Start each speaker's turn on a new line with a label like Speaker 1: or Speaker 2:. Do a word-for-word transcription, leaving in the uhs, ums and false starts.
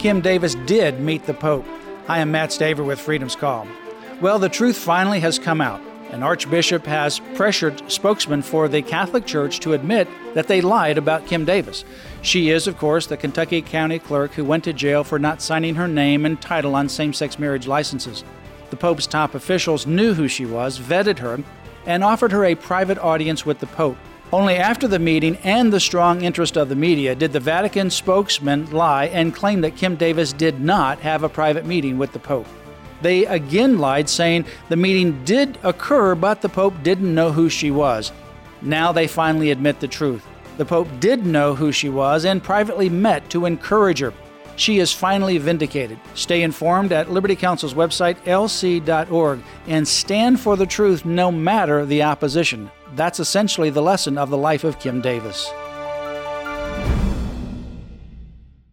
Speaker 1: Kim Davis did meet the Pope. I am Matt Staver with Freedom's Call. Well, the truth finally has come out. An archbishop has pressured spokesmen for the Catholic Church to admit that they lied about Kim Davis. She is, of course, the Kentucky County Clerk who went to jail for not signing her name and title on same-sex marriage licenses. The Pope's top officials knew who she was, vetted her, and offered her a private audience with the Pope. Only after the meeting and the strong interest of the media did the Vatican spokesman lie and claim that Kim Davis did not have a private meeting with the Pope. They again lied, saying the meeting did occur, but the Pope didn't know who she was. Now they finally admit the truth. The Pope did know who she was and privately met to encourage her. She is finally vindicated. Stay informed at Liberty Counsel's website, L C dot org, and stand for the truth no matter the opposition. That's essentially the lesson of the life of Kim Davis.